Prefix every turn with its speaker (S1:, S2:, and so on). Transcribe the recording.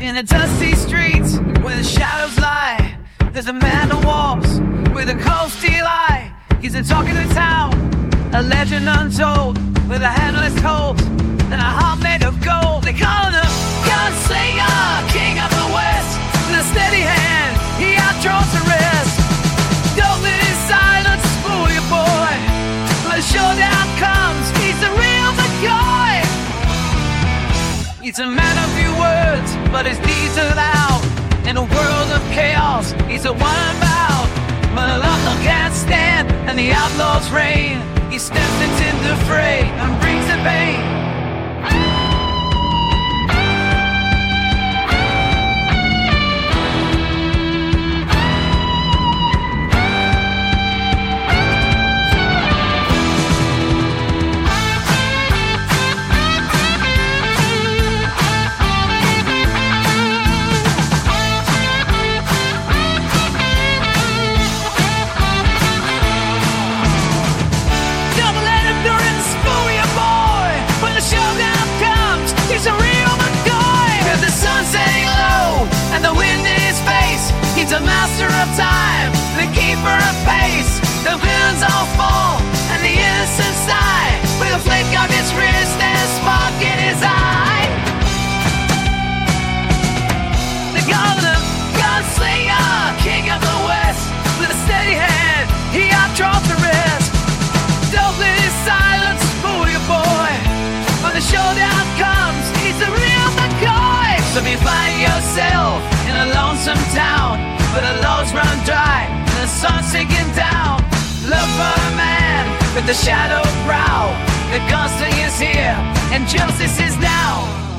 S1: In the dusty streets where the shadows lie, there's a man who walks with a cold steel eye. He's a talk of the town, a legend untold, with a handless cold and a heart made of gold. They call him Gunslinger, king of the west. With a steady hand, he outdraws the rest. Don't let his silence fool you, boy. When the showdown comes, he's the real McCoy. He's a man of few words, but his deeds are loud. In a world of chaos, he's a one bout. When the law can't stand and the outlaws reign, he steps into the fray and brings the pain. He's a real McCoy. With the sun setting low and the wind in his face, he's a master of time, the keeper of pace. The villains all fall and the innocents die, with a flick of his wrist and a spark in his eye. They call him Gunslinger, king of the west. With a steady hand, he outdraws the rest. Don't let his silence fool you, boy. When the showdown comes, he's the real McCoy. So if you find yourself in a lonesome town where the laws run dry and the sun's sinking down, look for a man with the shadow brow. The gunslinger's here and justice is now.